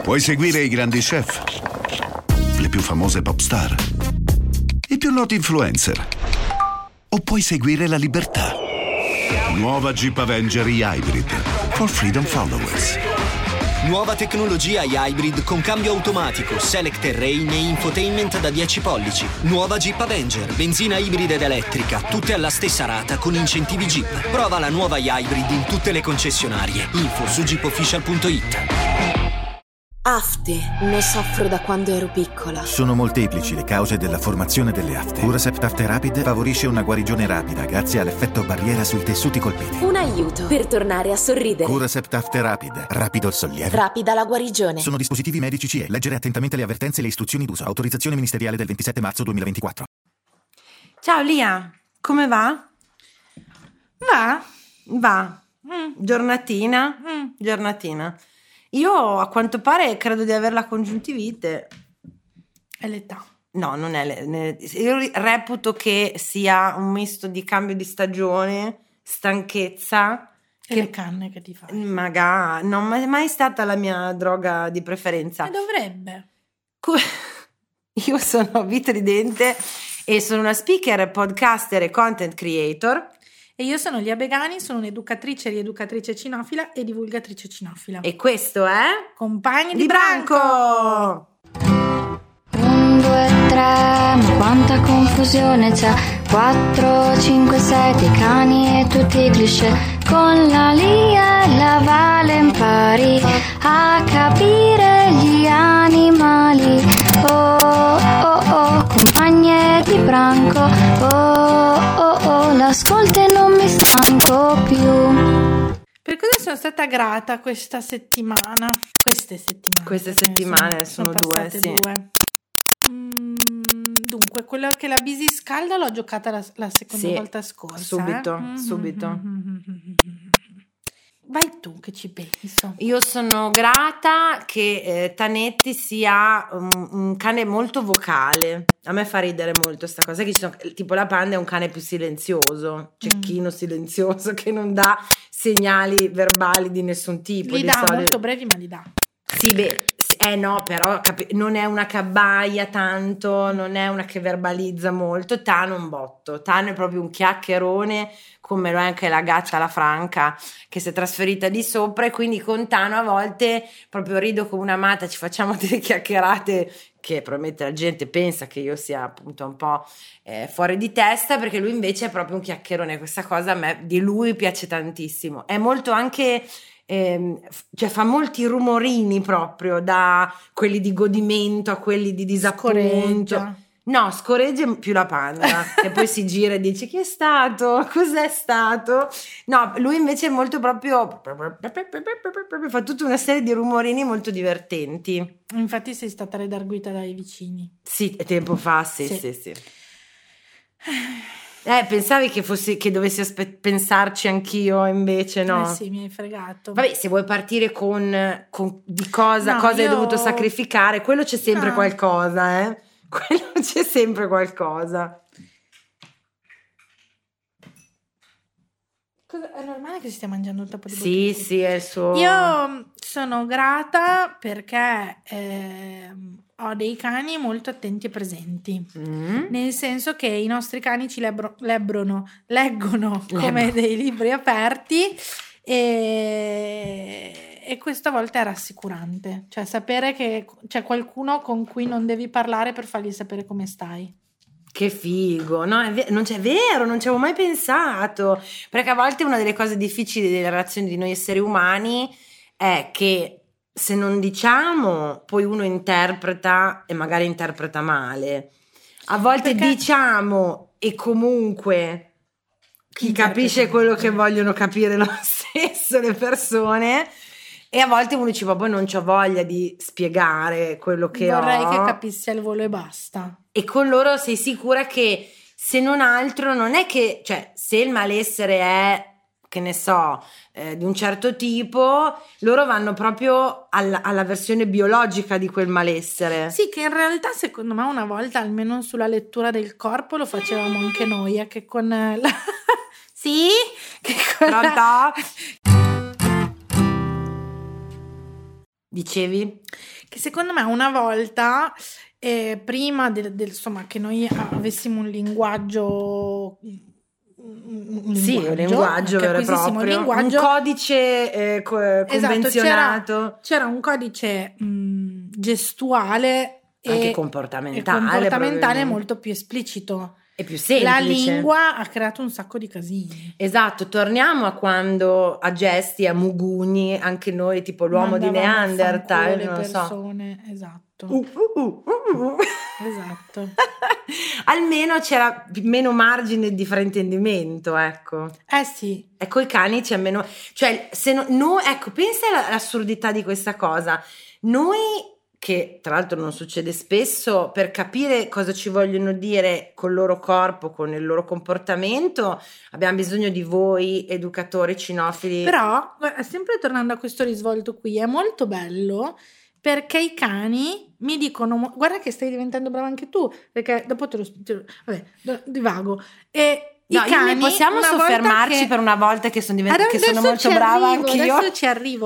Puoi seguire i grandi chef, le più famose pop star, i più noti influencer, o puoi seguire la libertà. Nuova Jeep Avenger e-Hybrid for freedom followers. Nuova tecnologia e-Hybrid con cambio automatico, Select Terrain e infotainment da 10 pollici. Nuova Jeep Avenger, benzina ibrida ed elettrica, tutte alla stessa rata con incentivi Jeep. Prova la nuova e-Hybrid in tutte le concessionarie. Info su jeepofficial.it. Afte. Ne soffro da quando ero piccola. Sono molteplici le cause della formazione delle afte. Curacept Afte Rapid favorisce una guarigione rapida grazie all'effetto barriera sui tessuti colpiti. Un aiuto per tornare a sorridere. Curacept Afte Rapid. Rapido il sollievo. Rapida la guarigione. Sono dispositivi medici CE. Leggere attentamente le avvertenze e le istruzioni d'uso. Autorizzazione ministeriale del 27 marzo 2024. Ciao Lia, come va? Va. Giornatina. Io a quanto pare credo di avere la congiuntivite. È l'età. No, non è. Io reputo che sia un misto di cambio di stagione, stanchezza. E le canne che ti fai. Magari, non è mai stata la mia droga di preferenza. E dovrebbe. Io sono Vita Ridente e sono una speaker, podcaster e content creator. E io sono Lia Begani, sono un'educatrice e rieducatrice cinofila e divulgatrice cinofila. E questo è Compagni di Branco! 1, 2, 3, ma quanta confusione c'è. 4, 5, 6, dei cani e tutti i cliché. Con la Lia e la Vale impari a capire gli animali. Oh, oh, oh, compagne di Branco. Oh, oh, oh, l'ascolto e non mi stanco più. Per cosa sono stata grata questa settimana? Queste settimane sono due, sì. Dunque, quella che la Bisi scalda l'ho giocata la seconda volta scorsa. Subito. Vai tu che ci penso. Io sono grata che Tanetti sia un cane molto vocale. A me fa ridere molto sta cosa, che tipo la Panda è un cane più silenzioso, cecchino silenzioso, che non dà segnali verbali di nessun tipo. Li dà molto brevi, ma li dà. Sì, no, però non è una che abbaia tanto, non è una che verbalizza molto. Tano un botto. Tano è proprio un chiacchierone, come lo è anche la gatta, la Franca, che si è trasferita di sopra, e quindi con Tano a volte proprio rido come una matta, ci facciamo delle chiacchierate che probabilmente la gente pensa che io sia appunto un po' fuori di testa, perché lui invece è proprio un chiacchierone. Questa cosa a me di lui piace tantissimo. È molto anche... cioè fa molti rumorini, proprio da quelli di godimento a quelli di disappunto. No, scorreggia più la Panda che poi si gira e dice: chi è stato? Cos'è stato? No, lui invece è molto proprio fa tutta una serie di rumorini molto divertenti. Infatti sei stata redarguita dai vicini. Sì, tempo fa, sì. Pensavi che dovessi pensarci anch'io, invece no. Sì, mi hai fregato. Vabbè, se vuoi partire con di cosa hai dovuto sacrificare, quello c'è sempre qualcosa, quello c'è sempre qualcosa. È normale che si stia mangiando il tappo di bottiglia? Sì, è il suo... Io sono grata perché ho dei cani molto attenti e presenti, nel senso che i nostri cani ci leggono come dei libri aperti, e questa volta è rassicurante, cioè sapere che c'è qualcuno con cui non devi parlare per fargli sapere come stai. Che figo, no? Non c'è vero, non ci avevo mai pensato, perché a volte una delle cose difficili delle relazioni di noi esseri umani è che se non diciamo, poi uno interpreta e magari interpreta male. A volte diciamo e comunque chi capisce quello che vogliono capire lo stesso le persone, e a volte uno dice: poi non c'ho voglia di spiegare quello che vorrei che capissi al volo e basta. E con loro sei sicura che, se non altro, non è che, cioè, se il malessere è, che ne so, di un certo tipo, loro vanno proprio alla versione biologica di quel malessere. Sì, che in realtà secondo me una volta, almeno sulla lettura del corpo, lo facevamo anche noi, che con la... Sì? Che con Pronto? Dicevi? Che secondo me una volta, prima insomma, che noi avessimo un linguaggio... Un linguaggio vero e proprio, un codice convenzionato. Esatto, c'era un codice gestuale anche e comportamentale molto più esplicito. È più semplice. La lingua ha creato un sacco di casini. Esatto, torniamo a quando a gesti, a mugugni, anche noi tipo l'uomo di Neanderthal, non lo so. Esatto. Esatto. Almeno c'era meno margine di fraintendimento, ecco. Sì. Ecco, i cani c'è meno, cioè se ecco, pensa all'assurdità di questa cosa. Noi, che tra l'altro non succede spesso, per capire cosa ci vogliono dire col loro corpo, con il loro comportamento, abbiamo bisogno di voi educatori cinofili. Però, sempre tornando a questo risvolto qui, è molto bello perché i cani mi dicono, guarda che stai diventando brava anche tu, perché dopo vabbè, divago. E i cani, possiamo soffermarci per una volta che sono molto brava anch'io. Adesso ci arrivo.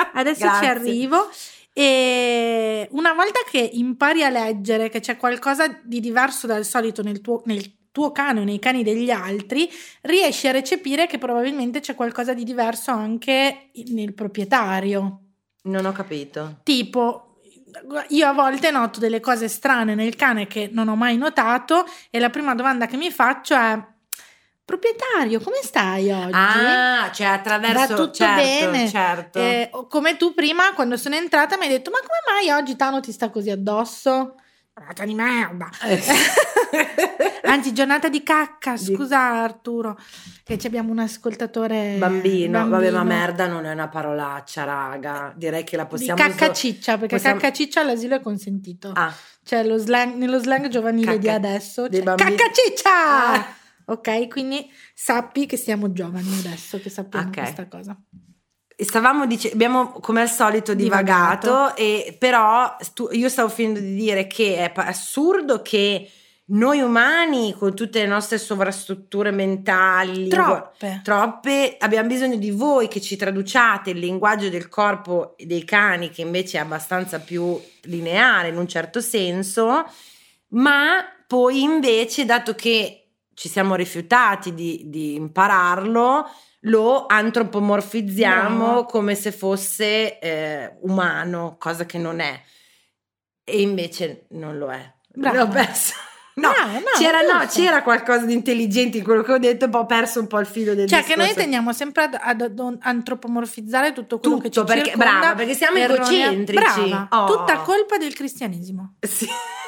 E una volta che impari a leggere che c'è qualcosa di diverso dal solito nel tuo cane o nei cani degli altri, riesci a recepire che probabilmente c'è qualcosa di diverso anche nel proprietario. Non ho capito. Tipo, io a volte noto delle cose strane nel cane che non ho mai notato e la prima domanda che mi faccio è: proprietario, come stai oggi? Cioè attraverso... Va tutto bene? Certo. Come tu prima, quando sono entrata, mi hai detto: ma come mai oggi Tano ti sta così addosso? Giornata di merda. Anzi, giornata di cacca. Scusa Arturo, che abbiamo un ascoltatore bambino. Vabbè, ma merda non è una parolaccia, raga. Direi che la possiamo... Di caccaciccia, perché caccaciccia all'asilo è consentito. Cioè nello slang giovanile di adesso c'è caccaciccia! Ok, quindi sappi che siamo giovani adesso, che sappiamo questa cosa. Stavamo abbiamo come al solito divagato. E però io stavo finendo di dire che è assurdo che noi umani, con tutte le nostre sovrastrutture mentali, troppe, abbiamo bisogno di voi che ci traduciate il linguaggio del corpo dei cani, che invece è abbastanza più lineare in un certo senso, ma poi invece, dato che ci siamo rifiutati di impararlo, lo antropomorfizziamo come se fosse umano, cosa che non è, e invece non lo è. L'ho perso. C'era qualcosa di intelligente in quello che ho detto, poi ho perso un po' il filo del discorso. Che noi tendiamo sempre ad antropomorfizzare tutto quello che ci circonda. Brava, perché siamo egocentrici. Brava, tutta colpa del cristianesimo. Sì.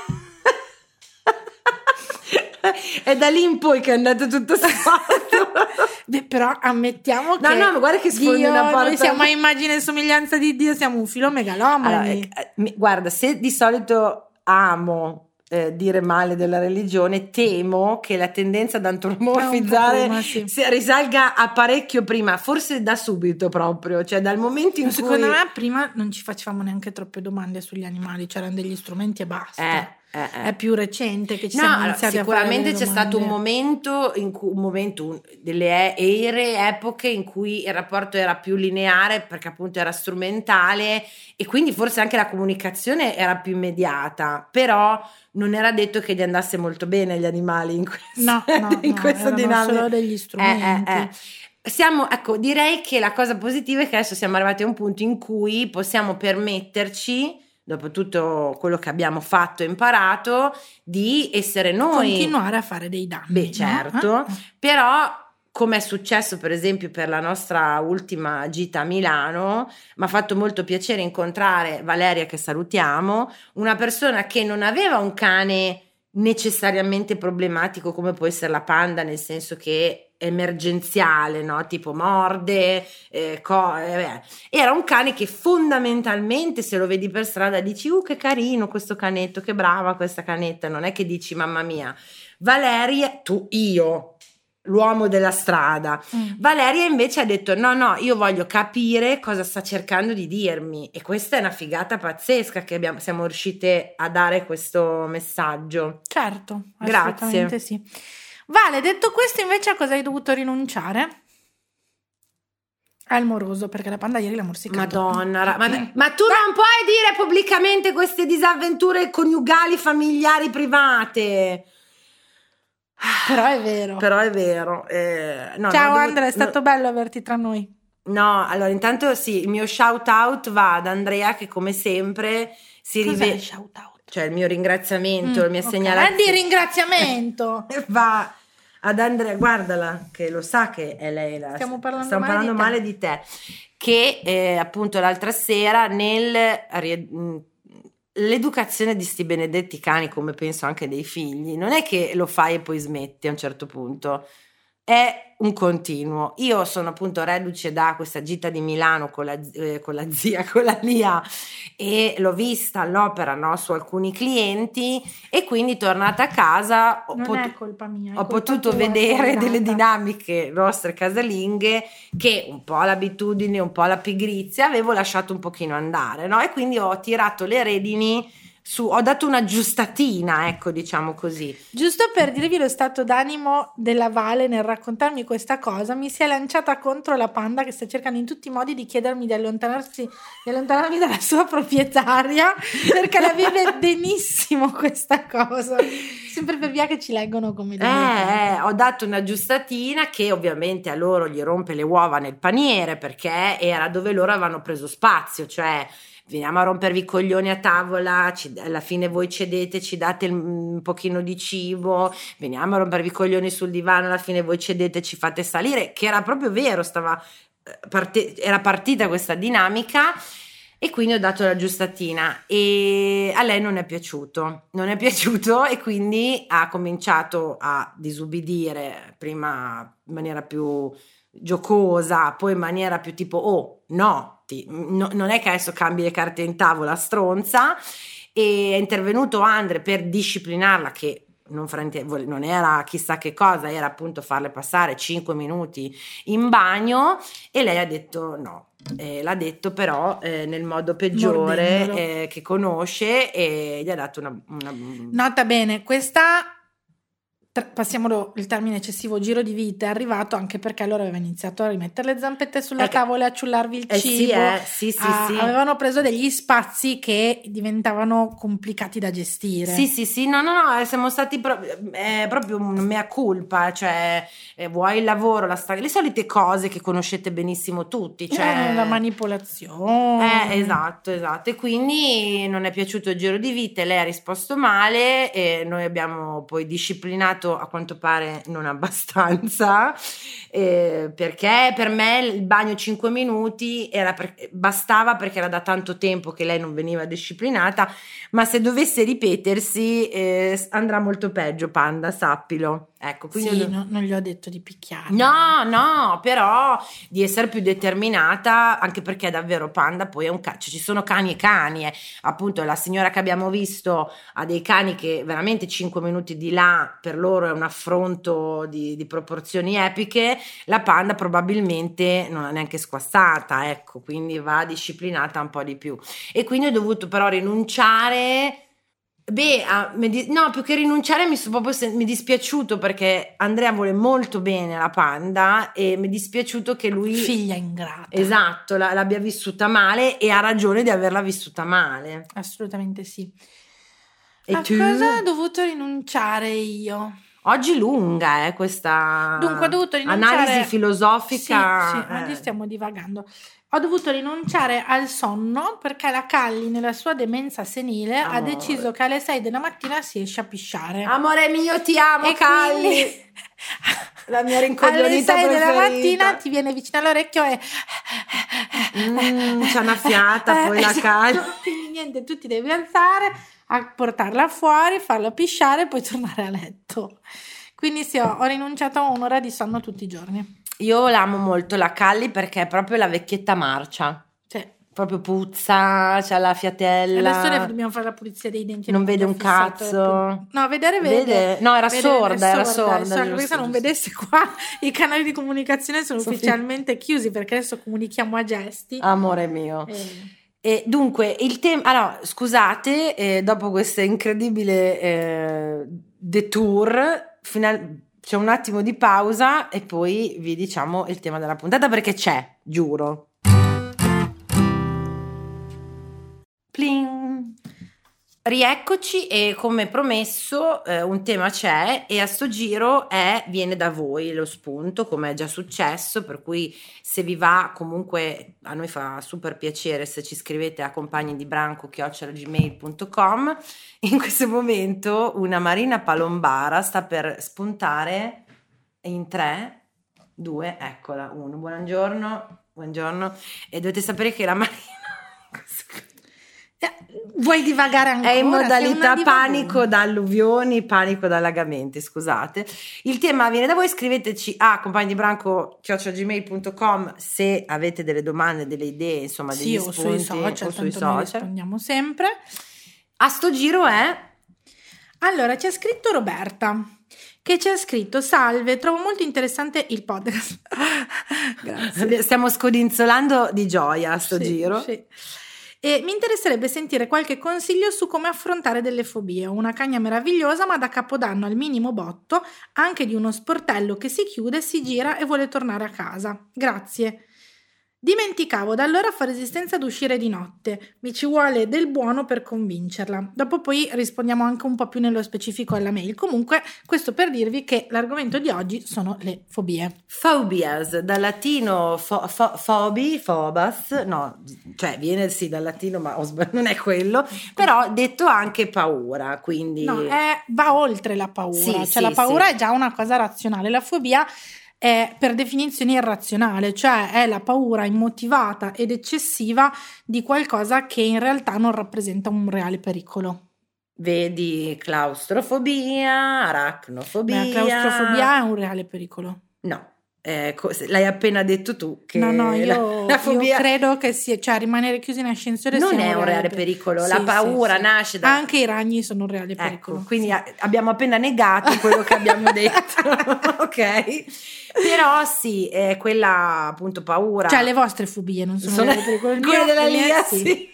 È da lì in poi che è andato tutto storto. Però ammettiamo che ma guarda che sfondi una porta. Noi siamo a immagine e somiglianza di Dio, siamo un filo megalomani. Guarda, se di solito amo dire male della religione, temo che la tendenza ad antropomorfizzare risalga a parecchio prima, forse da subito proprio, cioè dal momento in cui... Secondo me prima non ci facevamo neanche troppe domande sugli animali, c'erano degli strumenti e basta. È più recente che ci siamo iniziati a fare. Sicuramente c'è stato un momento delle epoche in cui il rapporto era più lineare, perché appunto era strumentale, e quindi forse anche la comunicazione era più immediata, però non era detto che gli andasse molto bene agli animali in questa dinamica. Solo degli strumenti. Direi che la cosa positiva è che adesso siamo arrivati a un punto in cui possiamo permetterci, dopo tutto quello che abbiamo fatto e imparato, di essere noi, continuare a fare dei danni. Certo, però, come è successo per esempio per la nostra ultima gita a Milano, mi ha fatto molto piacere incontrare Valeria, che salutiamo, una persona che non aveva un cane necessariamente problematico come può essere la Panda, nel senso che emergenziale, no? Tipo morde, era un cane che fondamentalmente, se lo vedi per strada, dici che carino questo canetto, che brava questa canetta, non è che dici mamma mia. Valeria, io, l'uomo della strada. Valeria invece ha detto no, io voglio capire cosa sta cercando di dirmi, e questa è una figata pazzesca che siamo riuscite a dare questo messaggio. Certo, grazie. Sì. Vale, detto questo, invece a cosa hai dovuto rinunciare? È il moroso, perché la panda ieri l'ha morsicato. Madonna, ma tu non puoi dire pubblicamente queste disavventure coniugali, familiari, private. Però è vero. No, ciao Andrea, è stato bello averti tra noi. No, allora intanto sì, il mio shout out va ad Andrea, che come sempre si rivede. Shout out? Cioè il mio ringraziamento, la mia segnalazione. Di ringraziamento. Va ad Andrea, guardala, che lo sa che è lei. Stiamo parlando male di te. Che appunto l'altra sera l'educazione di sti benedetti cani, come penso anche dei figli, non è che lo fai e poi smetti a un certo punto, è un continuo. Io sono appunto reduce da questa gita di Milano con la zia, con la Lia, e l'ho vista all'opera, no, su alcuni clienti, e quindi tornata a casa è colpa mia, ho potuto vedere delle dinamiche nostre casalinghe che un po' l'abitudine, un po' la pigrizia avevo lasciato un pochino andare, no? E quindi ho tirato le redini ho dato una giustatina, ecco, diciamo così. Giusto per dirvi lo stato d'animo della Vale nel raccontarmi questa cosa, mi si è lanciata contro la panda, che sta cercando in tutti i modi di chiedermi di allontanarmi dalla sua proprietaria, perché la vive benissimo questa cosa. Sempre per via che ci leggono come ho dato una giustatina che ovviamente a loro gli rompe le uova nel paniere, perché era dove loro avevano preso spazio, cioè veniamo a rompervi i coglioni a tavola, alla fine voi cedete, ci date un pochino di cibo, veniamo a rompervi i coglioni sul divano, alla fine voi cedete, ci fate salire, che era proprio vero, era partita questa dinamica, e quindi ho dato la giustatina, e a lei non è piaciuto, e quindi ha cominciato a disubbidire, prima in maniera più giocosa, poi in maniera più tipo non è che adesso cambi le carte in tavola, stronza, e è intervenuto Andre per disciplinarla, che non era chissà che cosa, era appunto farle passare 5 minuti in bagno, e lei ha detto no. L'ha detto però nel modo peggiore che conosce, e gli ha dato una... Nota bene, questa... passiamolo il termine eccessivo giro di vita, è arrivato anche perché loro avevano iniziato a rimettere le zampette sulla tavola, a ciullarvi il cibo, sì. avevano preso degli spazi che diventavano complicati da gestire. Sì, no, siamo stati proprio un mea culpa, cioè vuoi il lavoro, le solite cose che conoscete benissimo tutti, cioè la manipolazione. Esatto, e quindi non è piaciuto il giro di vite, lei ha risposto male, e noi abbiamo poi disciplinato, a quanto pare non abbastanza, perché per me il bagno 5 minuti bastava, perché era da tanto tempo che lei non veniva disciplinata, ma se dovesse ripetersi andrà molto peggio, Panda, sappilo. Ecco, quindi sì, non gli ho detto di picchiare. No, però di essere più determinata, anche perché davvero Panda poi è un cioè, ci sono cani e cani, appunto la signora che abbiamo visto ha dei cani che veramente 5 minuti di là per loro è un affronto di proporzioni epiche, la Panda probabilmente non è neanche squassata, ecco, quindi va disciplinata un po' di più, e quindi ho dovuto però rinunciare. No, più che rinunciare mi dispiaciuto, perché Andrea vuole molto bene la Panda, e mi è dispiaciuto che lui, figlia ingrata, esatto, l'abbia vissuta male, e ha ragione di averla vissuta male. Assolutamente sì. E tu? Cosa ho dovuto rinunciare io? Oggi lunga questa Dunque, ho dovuto rinunciare... analisi filosofica. Sì, oggi stiamo divagando. Ho dovuto rinunciare al sonno perché la Calli, nella sua demenza senile, ha deciso che alle 6 della mattina si esce a pisciare. Amore mio, ti amo, e Calli! Quindi... la mia rincoglionita alle 6 preferita. della mattina ti viene vicino all'orecchio e... c'è una fiata, poi la Calli. Quindi niente, tu ti devi alzare, a portarla fuori, farla pisciare e poi tornare a letto. Quindi sì, ho rinunciato a un'ora di sonno tutti i giorni. Io l'amo molto la Calli, perché è proprio la vecchietta marcia, cioè proprio puzza, c'ha la fiatella. Adesso dobbiamo fare la pulizia dei denti. Non vede un cazzo. No, vedere vede. No, era sorda. Perché se non vedesse qua i canali di comunicazione sono ufficialmente chiusi, perché adesso comunichiamo a gesti. Amore mio. E dunque il tema, allora scusate, dopo questo incredibile detour c'è un attimo di pausa e poi vi diciamo il tema della puntata, perché c'è, giuro. Pling. Rieccoci, e come promesso un tema c'è, e a sto giro viene da voi lo spunto, come è già successo, per cui se vi va, comunque a noi fa super piacere se ci scrivete a compagnidibranco@gmail.com. In questo momento una Marina Palombara sta per spuntare in 3, 2, eccola, 1. Buongiorno, e dovete sapere che la Marina vuoi divagare ancora? È in modalità panico da alluvioni, panico da allagamenti, scusate. Il tema viene da voi, scriveteci a compagnidibranco@gmail.com se avete delle domande, delle idee, insomma, degli spunti, sui social, noi rispondiamo sempre. A sto giro allora, ci ha scritto Roberta, che ci ha scritto: salve, trovo molto interessante il podcast. Grazie. Stiamo scodinzolando di gioia a sto giro. Sì. E mi interesserebbe sentire qualche consiglio su come affrontare delle fobie. Ho una cagna meravigliosa, ma da Capodanno al minimo botto, anche di uno sportello che si chiude, si gira e vuole tornare a casa. Grazie. Dimenticavo, da allora fa resistenza ad uscire di notte. Mi ci vuole del buono per convincerla. Dopo poi rispondiamo anche un po' più nello specifico alla mail. Comunque, questo per dirvi che l'argomento di oggi sono le fobie. Phobias, dal latino phobos, no, cioè viene sì dal latino, ma non è quello, però detto anche paura, quindi... No, va oltre la paura, la paura è già una cosa razionale, la fobia è per definizione irrazionale, cioè è la paura immotivata ed eccessiva di qualcosa che in realtà non rappresenta un reale pericolo. Vedi claustrofobia, aracnofobia. La claustrofobia è un reale pericolo. No, l'hai appena detto tu. Che no, io fobia... io credo che sia, cioè rimanere chiusi in ascensore non è un reale pericolo. La paura nasce da... Anche i ragni sono un reale pericolo. Ecco, quindi abbiamo appena negato quello che abbiamo detto. Ok. Però sì, è quella appunto paura. Cioè le vostre fobie non sono reali pericolo. Quelle della Lia, sì.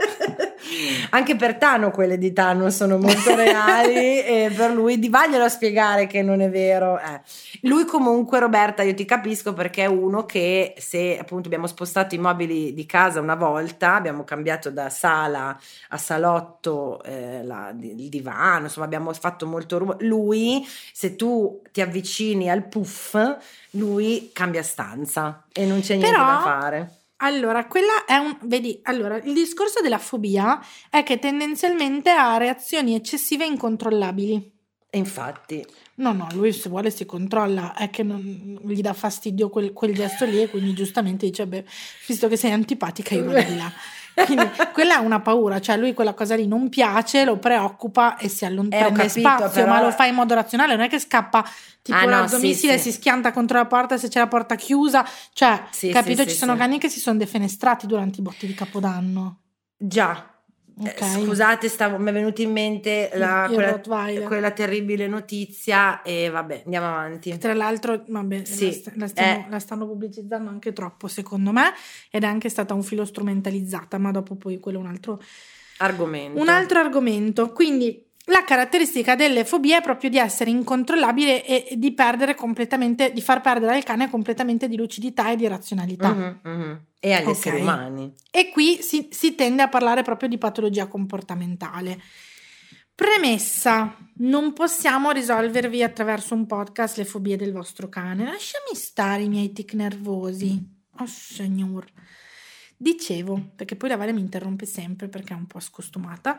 Anche per Tano quelle di Tano sono molto reali, e per lui vaglielo a spiegare che non è vero. Lui comunque, Roberta, io ti capisco, perché è uno che, se appunto abbiamo spostato i mobili di casa una volta, abbiamo cambiato da sala a salotto il divano, insomma abbiamo fatto molto rumore. Lui, se tu ti avvicini al puff, lui cambia stanza e non c'è niente da fare. Allora, quella è allora, il discorso della fobia è che tendenzialmente ha reazioni eccessive e incontrollabili. E infatti. No, lui se vuole si controlla, è che non gli dà fastidio quel gesto lì, e quindi giustamente dice, beh, visto che sei antipatica io vado di là. Quindi quella è una paura, cioè lui quella cosa lì non piace, lo preoccupa e si allontana, prende spazio, però... ma lo fa in modo razionale, non è che scappa tipo l'automissile, si schianta contro la porta se c'è la porta chiusa, cioè capito, ci sono cani che si sono defenestrati durante i botti di Capodanno. Già. Okay. Scusate, mi è venuta in mente quella terribile notizia, e vabbè, andiamo avanti. Tra l'altro, vabbè, la stanno pubblicizzando anche troppo, secondo me, ed è anche stata un filo strumentalizzata, ma dopo poi quello è un altro argomento. Quindi la caratteristica delle fobie è proprio di essere incontrollabile e di perdere completamente, di far perdere al cane completamente di lucidità e di razionalità. E agli esseri umani. E qui si tende a parlare proprio di patologia comportamentale. Premessa: non possiamo risolvervi attraverso un podcast le fobie del vostro cane. Lasciami stare i miei tic nervosi. Oh signor. Dicevo, perché poi la Vale mi interrompe sempre perché è un po' scostumata,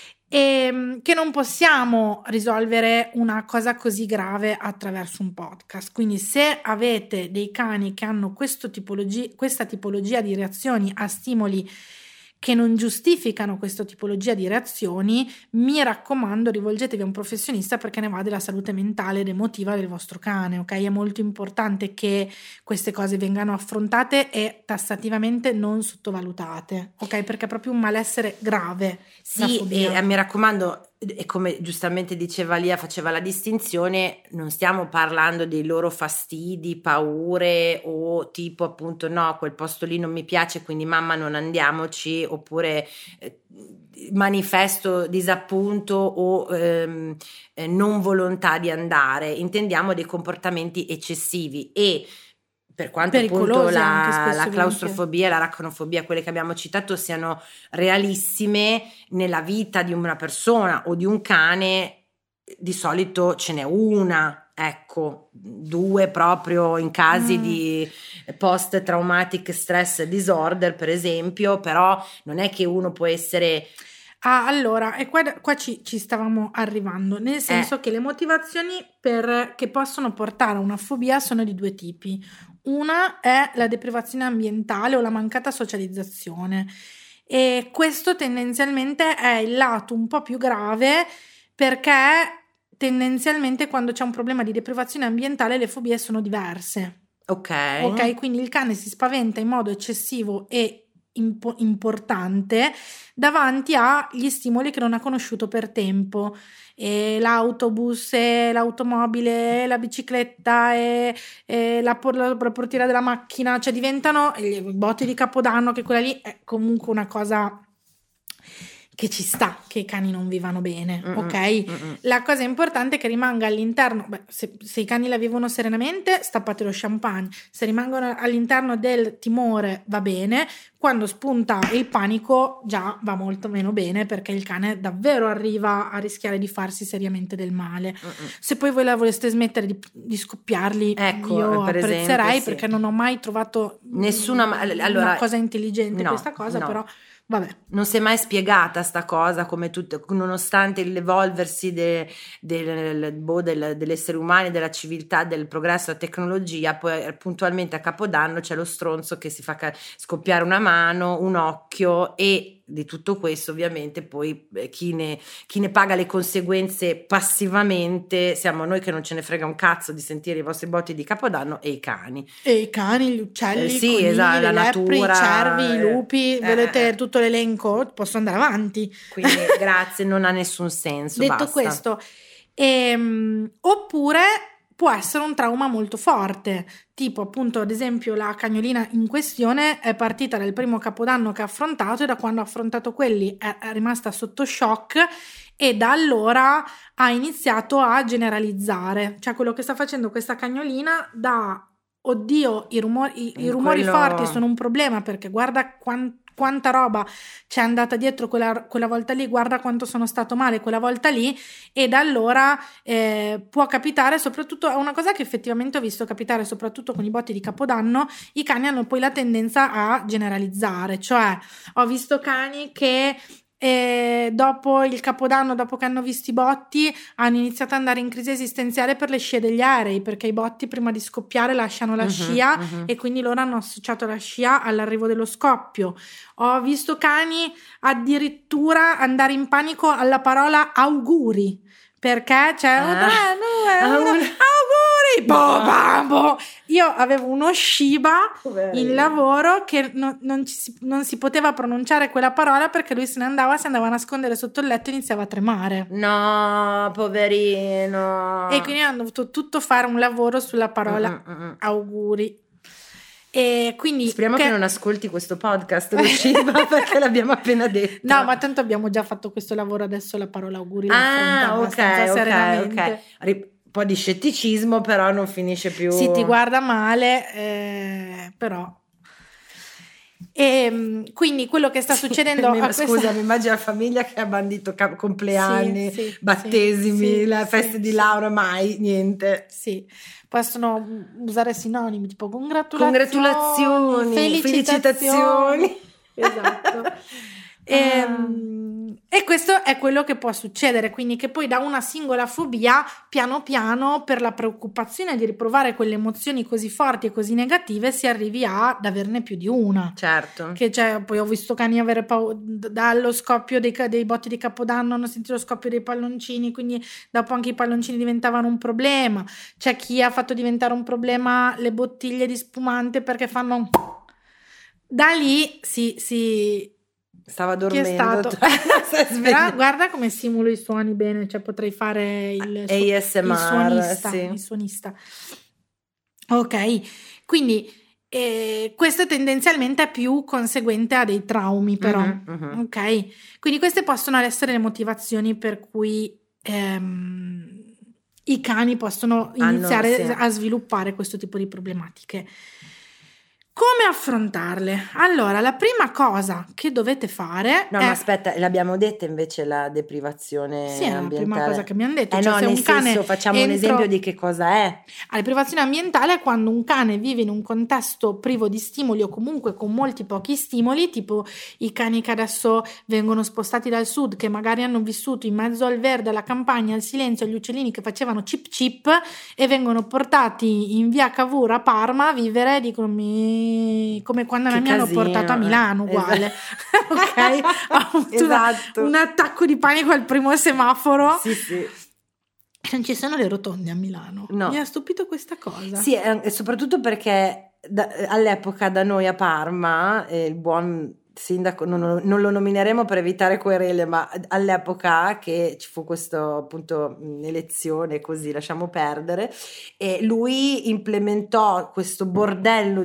e che non possiamo risolvere una cosa così grave attraverso un podcast. Quindi se avete dei cani che hanno questa tipologia di reazioni a stimoli che non giustificano questa tipologia di reazioni, mi raccomando, rivolgetevi a un professionista, perché ne va della salute mentale ed emotiva del vostro cane, ok? È molto importante che queste cose vengano affrontate e tassativamente non sottovalutate, ok? Perché è proprio un malessere grave. Sì, e mi raccomando, e come giustamente diceva Lia, faceva la distinzione, non stiamo parlando dei loro fastidi, paure, o tipo appunto no, quel posto lì non mi piace, quindi mamma non andiamoci, oppure manifesto disappunto o non volontà di andare, intendiamo dei comportamenti eccessivi e per quanto appunto la claustrofobia e la arachnofobia, quelle che abbiamo citato, siano realissime nella vita di una persona o di un cane, di solito ce n'è una, ecco, 2 proprio in casi di post traumatic stress disorder per esempio, però non è che uno può essere... allora, e qua ci stavamo arrivando, nel senso che le motivazioni che possono portare a una fobia sono di 2 tipi. Una è la deprivazione ambientale o la mancata socializzazione, e questo tendenzialmente è il lato un po' più grave, perché tendenzialmente quando c'è un problema di deprivazione ambientale le fobie sono diverse. Ok, quindi il cane si spaventa in modo eccessivo e importante davanti agli stimoli che non ha conosciuto per tempo, e l'autobus, e l'automobile, la bicicletta, e la portiera della macchina, cioè diventano i botti di Capodanno, che quella lì è comunque una cosa che ci sta che i cani non vivano bene, ok? La cosa importante è che rimanga all'interno, se i cani la vivono serenamente, stappate lo champagne, se rimangono all'interno del timore va bene, quando spunta il panico già va molto meno bene, perché il cane davvero arriva a rischiare di farsi seriamente del male. Se poi voi la voleste smettere di scoppiarli, ecco, io apprezzerei, esempio, perché non ho mai trovato una cosa intelligente questa cosa, però vabbè. Non si è mai spiegata sta cosa, come nonostante l'evolversi dell'essere umani, della civiltà, del progresso della tecnologia, poi puntualmente a Capodanno c'è lo stronzo che si fa scoppiare una mano, un occhio, e di tutto questo ovviamente poi chi ne paga le conseguenze passivamente siamo noi, che non ce ne frega un cazzo di sentire i vostri botti di Capodanno, e i cani, gli uccelli, sì, conigli, esatto, la lepri, natura, i cervi, i lupi, vedete tutto l'elenco, posso andare avanti. Quindi grazie, non ha nessun senso. Detto basta. Questo, oppure può essere un trauma molto forte, tipo appunto ad esempio la cagnolina in questione è partita dal primo Capodanno che ha affrontato, e da quando ha affrontato quelli è rimasta sotto shock, e da allora ha iniziato a generalizzare, cioè quello che sta facendo questa cagnolina oddio, i rumori forti sono un problema, perché guarda quanta roba c'è andata dietro quella volta lì, guarda quanto sono stato male quella volta lì, e da allora può capitare, soprattutto è una cosa che effettivamente ho visto capitare soprattutto con i botti di Capodanno, i cani hanno poi la tendenza a generalizzare, cioè ho visto cani che dopo il Capodanno, dopo che hanno visto i botti, hanno iniziato ad andare in crisi esistenziale per le scie degli aerei, perché i botti prima di scoppiare lasciano la scia, e quindi loro hanno associato la scia all'arrivo dello scoppio. Ho visto cani addirittura andare in panico alla parola auguri, perché c'è auguri, io avevo uno Shiba in lavoro che non si poteva pronunciare quella parola, perché lui si andava a nascondere sotto il letto e iniziava a tremare. No, poverino. E quindi hanno dovuto tutto fare un lavoro sulla parola auguri. E quindi speriamo che non ascolti questo podcast, lo Shiba, perché l'abbiamo appena detto. No, ma tanto abbiamo già fatto questo lavoro, adesso la parola auguri ok. Un po' di scetticismo, però non finisce più. Sì, ti guarda male, però. E quindi quello che sta succedendo scusa, mi immagino la famiglia che ha bandito compleanni, battesimi, feste di laurea, mai niente. Sì, possono usare sinonimi tipo congratulazioni, felicitazioni. Esatto. E questo è quello che può succedere, quindi che poi da una singola fobia piano piano, per la preoccupazione di riprovare quelle emozioni così forti e così negative, si arrivi ad averne più di una. Certo. Che poi ho visto cani avere paura dallo scoppio dei botti di Capodanno, hanno sentito lo scoppio dei palloncini, quindi dopo anche i palloncini diventavano un problema. C'è chi ha fatto diventare un problema le bottiglie di spumante, perché fanno da lì si stava dormendo. Però guarda come simulo i suoni bene, cioè potrei fare il ASMR, suonista. Ok, quindi E questo tendenzialmente è più conseguente a dei traumi, però. Ok? Quindi queste possono essere le motivazioni per cui i cani possono iniziare a sviluppare questo tipo di problematiche. Come affrontarle? Allora, la prima cosa che dovete fare ma aspetta, l'abbiamo detta invece la deprivazione ambientale. Sì, è la prima cosa che abbiamo detto. Cioè, no, se nel senso, facciamo un esempio di che cosa è. La deprivazione ambientale è quando un cane vive in un contesto privo di stimoli o comunque con molti pochi stimoli, tipo i cani che adesso vengono spostati dal sud, che magari hanno vissuto in mezzo al verde, alla campagna, al silenzio, agli uccellini che facevano cip cip e vengono portati in via Cavour a Parma a vivere, dicono come quando mi hanno portato a Milano, uguale. Ok? Ho avuto un attacco di panico al primo semaforo. Sì. Non ci sono le rotonde a Milano. No. Mi ha stupito questa cosa. Sì, e soprattutto perché all'epoca da noi a Parma il buon sindaco, non lo nomineremo per evitare querele, ma all'epoca che ci fu questo appunto elezione, così lasciamo perdere, e lui implementò questo bordello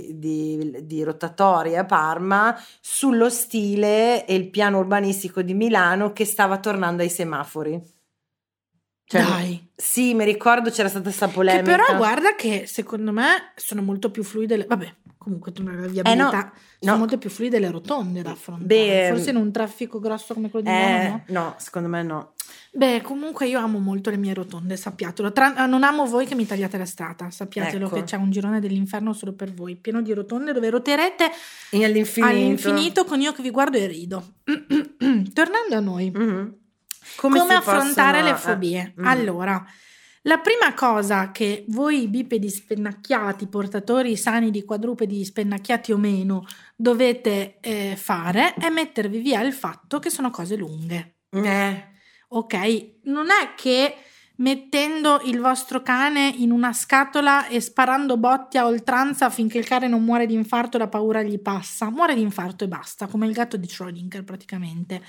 di rotatorie a Parma sullo stile e il piano urbanistico di Milano che stava tornando ai semafori. Cioè, dai. Sì, mi ricordo c'era stata questa polemica. Che però guarda che secondo me sono molto più fluide vabbè, comunque tu non hai viabilità, sono molto più fluide le rotonde da affrontare. Forse in un traffico grosso come quello di Milano, no? No, secondo me no. Beh, comunque io amo molto le mie rotonde, sappiatelo. Non amo voi che mi tagliate la strada, sappiatelo, che c'è un girone dell'inferno solo per voi, pieno di rotonde dove roterete all'infinito con io che vi guardo e rido. Tornando a noi. Come affrontare le fobie? Allora, la prima cosa che voi bipedi spennacchiati, portatori sani di quadrupedi spennacchiati o meno, dovete fare è mettervi via il fatto che sono cose lunghe. Ok? Non è che mettendo il vostro cane in una scatola e sparando botti a oltranza finché il cane non muore di infarto, la paura gli passa. Muore di infarto e basta, come il gatto di Schrödinger praticamente.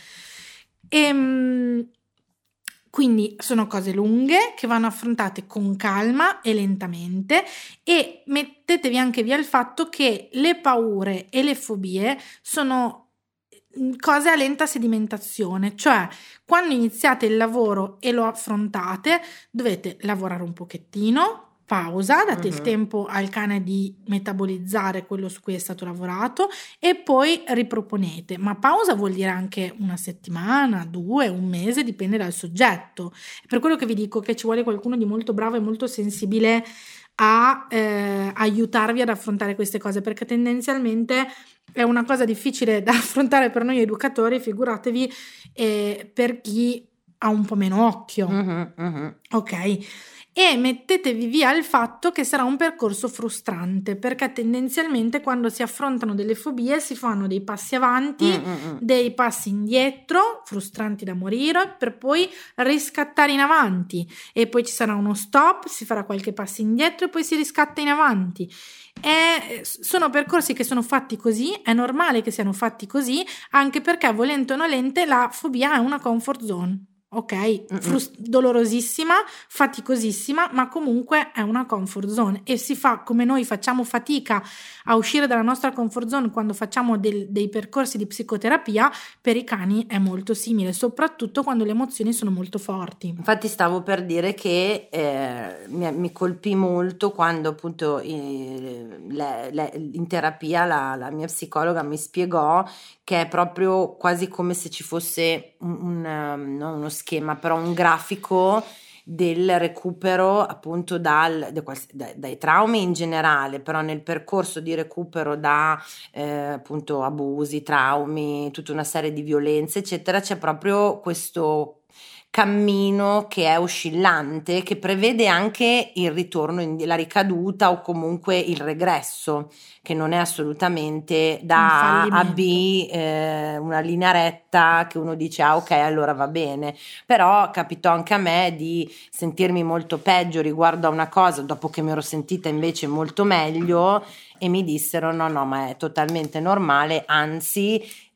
Quindi sono cose lunghe che vanno affrontate con calma e lentamente, e mettetevi anche via il fatto che le paure e le fobie sono cose a lenta sedimentazione, cioè quando iniziate il lavoro e lo affrontate dovete lavorare un pochettino, pausa, date il tempo al cane di metabolizzare quello su cui è stato lavorato e poi riproponete, ma pausa vuol dire anche una settimana, 2, un mese, dipende dal soggetto. È per quello che vi dico che ci vuole qualcuno di molto bravo e molto sensibile a aiutarvi ad affrontare queste cose, perché tendenzialmente è una cosa difficile da affrontare per noi educatori, figuratevi per chi ha un po' meno occhio. Ok? E mettetevi via il fatto che sarà un percorso frustrante, perché tendenzialmente quando si affrontano delle fobie si fanno dei passi avanti, dei passi indietro, frustranti da morire, per poi riscattare in avanti, e poi ci sarà uno stop, si farà qualche passo indietro e poi si riscatta in avanti. Sono percorsi che sono fatti così, è normale che siano fatti così, anche perché volente o nolente la fobia è una comfort zone. Ok, dolorosissima, faticosissima, ma comunque è una comfort zone, e si fa come noi facciamo fatica a uscire dalla nostra comfort zone quando facciamo dei percorsi di psicoterapia. Per i cani è molto simile, soprattutto quando le emozioni sono molto forti. Infatti stavo per dire che mi colpì molto quando appunto in terapia la mia psicologa mi spiegò che è proprio quasi come se ci fosse non uno schema, però un grafico del recupero appunto dai traumi in generale, però nel percorso di recupero da appunto abusi, traumi, tutta una serie di violenze eccetera, c'è proprio questo cammino che è oscillante, che prevede anche il ritorno, la ricaduta o comunque il regresso, che non è assolutamente da A a B una linea retta che uno dice ok, allora va bene. Però capitò anche a me di sentirmi molto peggio riguardo a una cosa dopo che mi ero sentita invece molto meglio, e mi dissero no, ma è totalmente normale, anzi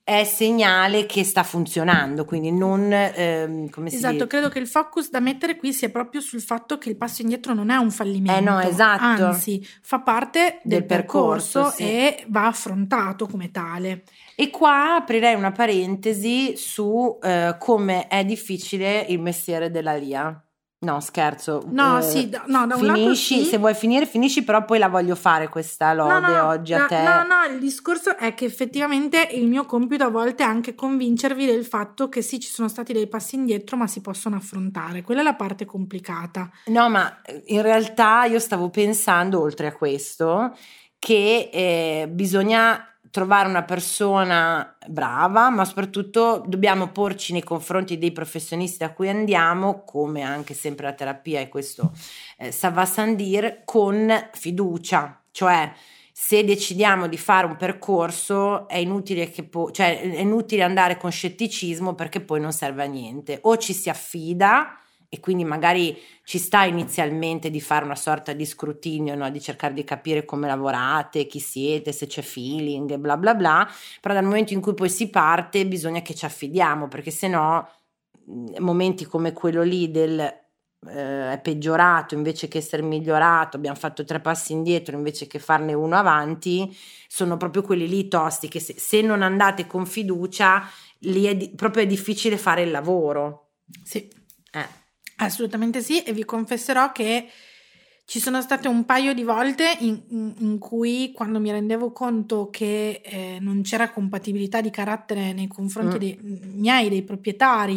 è segnale che sta funzionando, quindi non come si esatto, dice? credo che il focus da mettere qui sia proprio sul fatto che il passo indietro non è un fallimento, no, esatto, anzi fa parte del percorso sì. E va affrontato come tale. E qua aprirei una parentesi su come è difficile il mestiere della Lia. No, scherzo. No, sì, da un lato finisci, sì. Se vuoi finire, finisci, però poi la voglio fare questa lode oggi a te. No, il discorso è che effettivamente il mio compito a volte è anche convincervi del fatto che sì, ci sono stati dei passi indietro, ma si possono affrontare. Quella è la parte complicata. No, ma in realtà io stavo pensando, oltre a questo, che bisogna trovare una persona brava, ma soprattutto dobbiamo porci nei confronti dei professionisti a cui andiamo, come anche sempre la terapia, e questo ça va sans dire, con fiducia. Cioè, se decidiamo di fare un percorso è inutile è inutile andare con scetticismo, perché poi non serve a niente. O ci si affida, e quindi magari ci sta inizialmente di fare una sorta di scrutinio, no? Di cercare di capire come lavorate, chi siete, se c'è feeling, bla bla bla, però dal momento in cui poi si parte bisogna che ci affidiamo, perché sennò momenti come quello lì del è peggiorato invece che essere migliorato, abbiamo fatto 3 passi indietro invece che farne uno avanti, sono proprio quelli lì tosti, che se non andate con fiducia lì è proprio difficile fare il lavoro. Sì. Assolutamente sì, e vi confesserò che ci sono state un paio di volte in cui, quando mi rendevo conto che non c'era compatibilità di carattere nei confronti dei proprietari,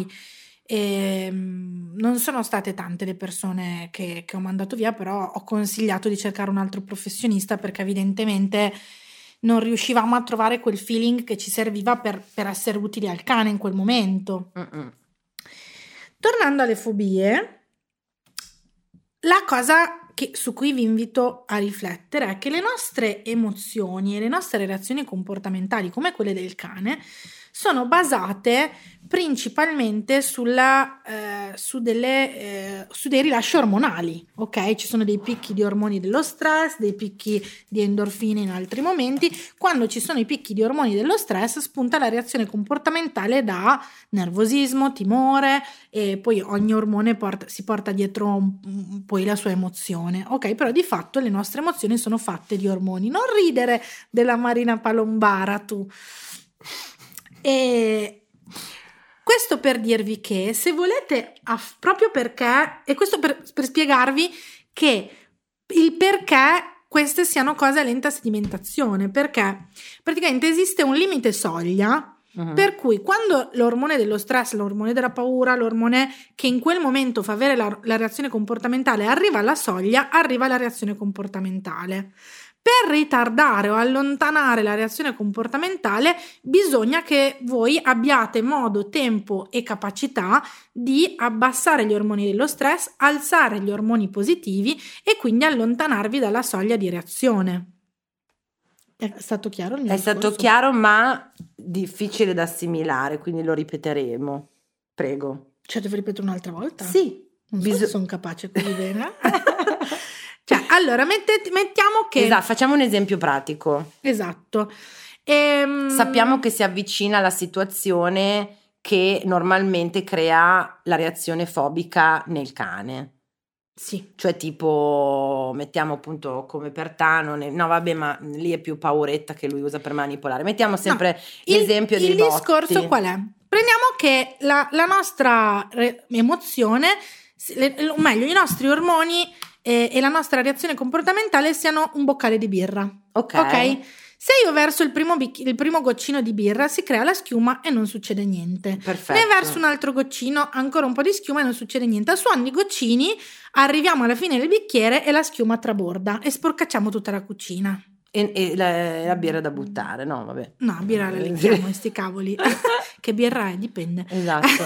non sono state tante le persone che ho mandato via, però ho consigliato di cercare un altro professionista, perché evidentemente non riuscivamo a trovare quel feeling che ci serviva per essere utili al cane in quel momento. Tornando alle fobie, la cosa su cui vi invito a riflettere è che le nostre emozioni e le nostre reazioni comportamentali, come quelle del cane, sono basate principalmente su dei rilasci ormonali, ok? Ci sono dei picchi di ormoni dello stress, dei picchi di endorfine in altri momenti. Quando ci sono i picchi di ormoni dello stress spunta la reazione comportamentale da nervosismo, timore, e poi ogni ormone si porta dietro poi la sua emozione, ok? Però di fatto le nostre emozioni sono fatte di ormoni. Non ridere della Marina Palombara, tu. E questo per dirvi che se volete, proprio perché, e questo per spiegarvi che il perché queste siano cose a lenta sedimentazione, perché praticamente esiste un limite soglia, per cui quando l'ormone dello stress, l'ormone della paura, l'ormone che in quel momento fa avere la reazione comportamentale arriva alla soglia, arriva la reazione comportamentale. Per ritardare o allontanare la reazione comportamentale bisogna che voi abbiate modo, tempo e capacità di abbassare gli ormoni dello stress, alzare gli ormoni positivi e quindi allontanarvi dalla soglia di reazione. È stato chiaro il mio discorso? Stato chiaro, ma difficile da assimilare, quindi lo ripeteremo. Prego. Cioè, devo ripetere un'altra volta? Sì. Non so se sono capace così bene. Cioè, allora, mettiamo che... Esatto, facciamo un esempio pratico. Esatto. Sappiamo che si avvicina la situazione che normalmente crea la reazione fobica nel cane. Sì. Cioè tipo, mettiamo appunto come per Tano, no vabbè, ma lì è più pauretta che lui usa per manipolare. Mettiamo sempre l'esempio dei botti. Il discorso qual è? Prendiamo che la nostra emozione, o meglio, i nostri ormoni e la nostra reazione comportamentale siano un boccale di birra. Ok? Se io verso il primo goccino di birra, si crea la schiuma e non succede niente. Perfetto. Ne verso un altro goccino, ancora un po' di schiuma e non succede niente. Suonando i goccini arriviamo alla fine del bicchiere e la schiuma traborda e sporcacciamo tutta la cucina. E la birra da buttare, no? Vabbè. No, birra la lecchiamo, sti cavoli. Che birra è? Dipende. Esatto.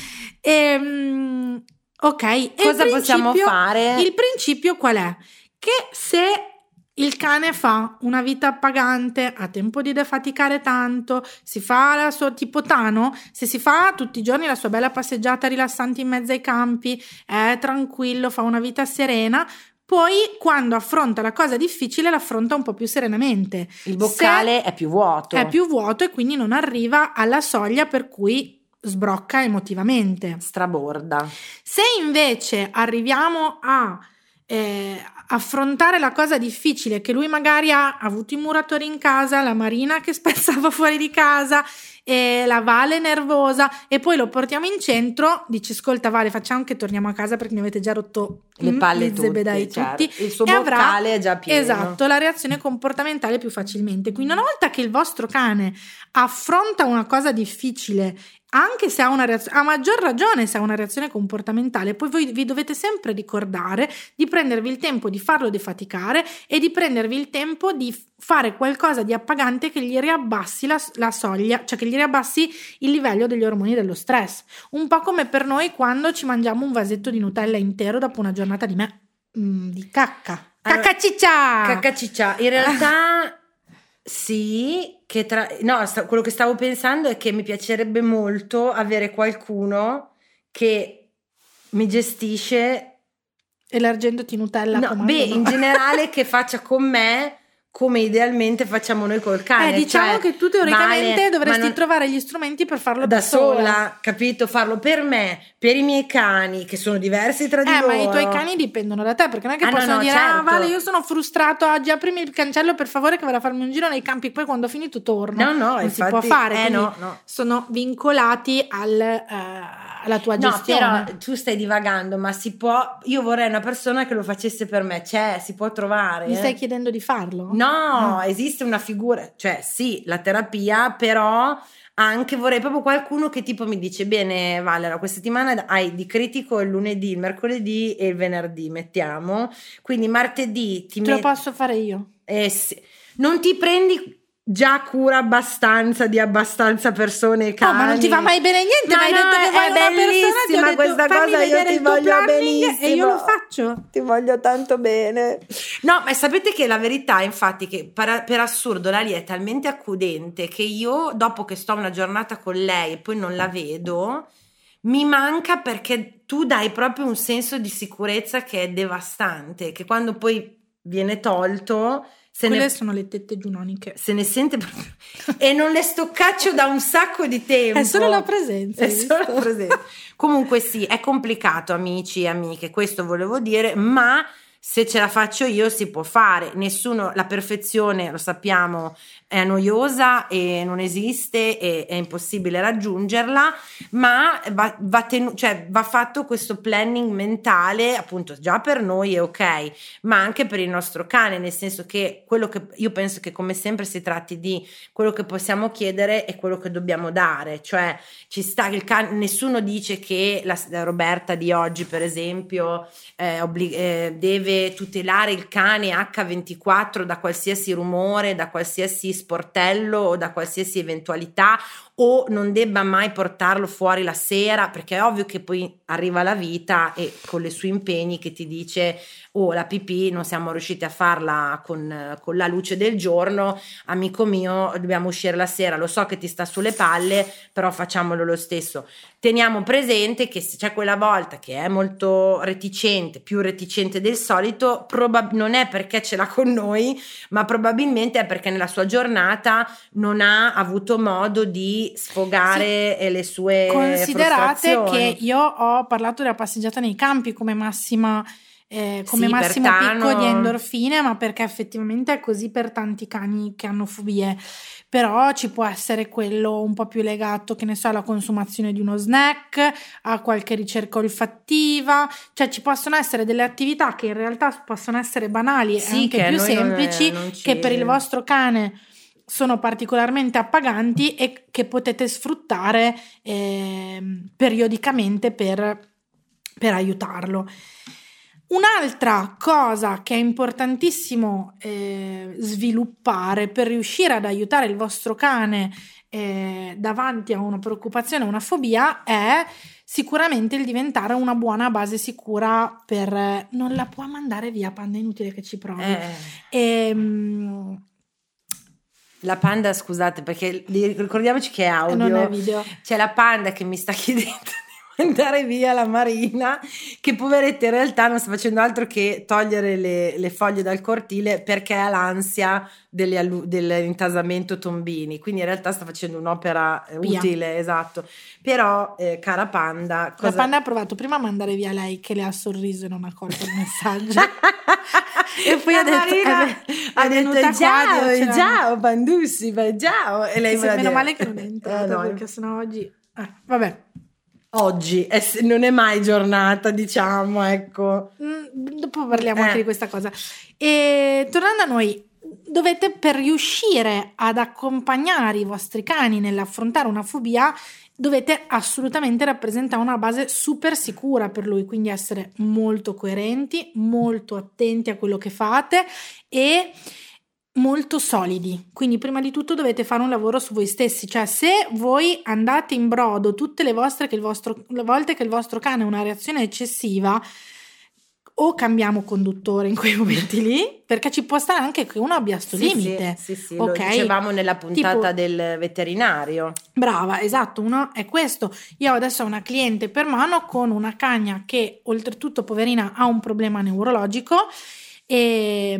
Ok. Cosa possiamo fare? Il principio qual è? Che se il cane fa una vita appagante, ha tempo di defaticare tanto, si fa la sua tipo Tano, se si fa tutti i giorni la sua bella passeggiata rilassante in mezzo ai campi, è tranquillo, fa una vita serena, poi quando affronta la cosa difficile l'affronta un po' più serenamente. Il boccale è più vuoto. È più vuoto e quindi non arriva alla soglia per cui sbrocca emotivamente. Straborda. Se invece arriviamo a affrontare la cosa difficile, che lui magari ha avuto i muratori in casa, la Marina che spezzava fuori di casa, la Vale nervosa, e poi lo portiamo in centro, dice ascolta Vale, facciamo che torniamo a casa perché mi avete già rotto le palle tutti, certo. Il suo e boccale è già pieno. Esatto, la reazione comportamentale più facilmente. Quindi una volta che il vostro cane affronta una cosa difficile, anche se ha una reazione, a maggior ragione se ha una reazione comportamentale, poi voi vi dovete sempre ricordare di prendervi il tempo di farlo defaticare e di prendervi il tempo di fare qualcosa di appagante che gli riabbassi la soglia, cioè che gli riabbassi il livello degli ormoni dello stress. Un po' come per noi quando ci mangiamo un vasetto di Nutella intero dopo una giornata di cacca. Cacca-ciccia! In realtà sì, quello che stavo pensando è che mi piacerebbe molto avere qualcuno che mi gestisce elargendoti Nutella. In generale che faccia con me come idealmente facciamo noi col cane. Diciamo cioè, che tu teoricamente dovresti trovare gli strumenti per farlo da sola, capito? Farlo per me, per i miei cani che sono diversi tra di loro. Ma i tuoi cani dipendono da te, perché non è che possono dire certo. Vale, io sono frustrato oggi, aprimi il cancello per favore che vado a farmi un giro nei campi, poi quando ho finito torno. Non infatti, si può fare, sono vincolati alla tua gestione. Però tu stai divagando, ma si può. Io vorrei una persona che lo facesse per me, si può trovare. Mi stai chiedendo di farlo? No, esiste una figura, cioè sì, la terapia, però anche vorrei proprio qualcuno che tipo mi dice bene Valeria, questa settimana hai di critico il lunedì, il mercoledì e il venerdì, mettiamo, quindi martedì lo posso fare io. Sì. Non ti prendi già cura abbastanza di abbastanza persone e cani. Ma non ti va mai bene niente, ma hai detto che vuoi una persona, ti ho detto, questa cosa, io ti voglio benissimo e io lo faccio, ti voglio tanto bene. No, ma sapete che la verità infatti che per assurdo la Lia è talmente accudente che io dopo che sto una giornata con lei e poi non la vedo mi manca, perché tu dai proprio un senso di sicurezza che è devastante, che quando poi viene tolto quelle sono le tette giunoniche, se ne sente proprio e non le stoccaccio da un sacco di tempo, è solo la presenza, Comunque sì, è complicato, amici e amiche, questo volevo dire, ma se ce la faccio io si può fare. La perfezione, lo sappiamo, è noiosa e non esiste e è impossibile raggiungerla, ma va fatto questo planning mentale, appunto, già per noi è ok, ma anche per il nostro cane, nel senso che quello che io penso che come sempre si tratti di quello che possiamo chiedere e quello che dobbiamo dare, cioè ci sta il cane, nessuno dice che la Roberta di oggi per esempio deve tutelare il cane H24 da qualsiasi rumore, da qualsiasi sportello o da qualsiasi eventualità, o non debba mai portarlo fuori la sera, perché è ovvio che poi arriva la vita e con i suoi impegni che ti dice la pipì non siamo riusciti a farla con la luce del giorno, amico mio, dobbiamo uscire la sera, lo so che ti sta sulle palle, però facciamolo lo stesso. Teniamo presente che se c'è quella volta che è molto reticente, più reticente del solito, non è perché ce l'ha con noi, ma probabilmente è perché nella sua giornata non ha avuto modo di sfogare le sue Considerate frustrazioni. Che io ho parlato della passeggiata nei campi come massimo per picco di endorfine, ma perché effettivamente è così per tanti cani che hanno fobie. Però ci può essere quello un po' più legato, che ne so, alla consumazione di uno snack, a qualche ricerca olfattiva, cioè ci possono essere delle attività che in realtà possono essere banali e anche più semplici, che per il vostro cane sono particolarmente appaganti e che potete sfruttare periodicamente per aiutarlo. Un'altra cosa che è importantissimo sviluppare per riuscire ad aiutare il vostro cane davanti a una preoccupazione, una fobia, è sicuramente il diventare una buona base sicura per... Non la può mandare via, Panda, è inutile che ci provi. La Panda, scusate, perché ricordiamoci che è audio, non è video. C'è la Panda che mi sta chiedendo mandare via la Marina, che poveretta in realtà non sta facendo altro che togliere le foglie dal cortile perché ha l'ansia dell'intasamento tombini, quindi in realtà sta facendo un'opera utile, esatto. Però cara Panda, la Panda ha provato prima a mandare via lei, che le ha sorriso e non ha colto il messaggio e poi ha detto ciao Pandussi, ciao, e lei meno male che non è entrata, perché sennò oggi vabbè. Oggi non è mai giornata, diciamo, ecco. Dopo parliamo anche di questa cosa. E tornando a noi, dovete, per riuscire ad accompagnare i vostri cani nell'affrontare una fobia, dovete assolutamente rappresentare una base super sicura per lui, quindi essere molto coerenti, molto attenti a quello che fate e molto solidi. Quindi prima di tutto dovete fare un lavoro su voi stessi, cioè se voi andate in brodo tutte le volte che il vostro cane ha una reazione eccessiva, o cambiamo conduttore in quei momenti lì, perché ci può stare anche che uno abbia sto limite. Sì, okay? Lo dicevamo nella puntata del veterinario. Brava, esatto, uno è questo. Io adesso ho una cliente per mano con una cagna che oltretutto, poverina, ha un problema neurologico e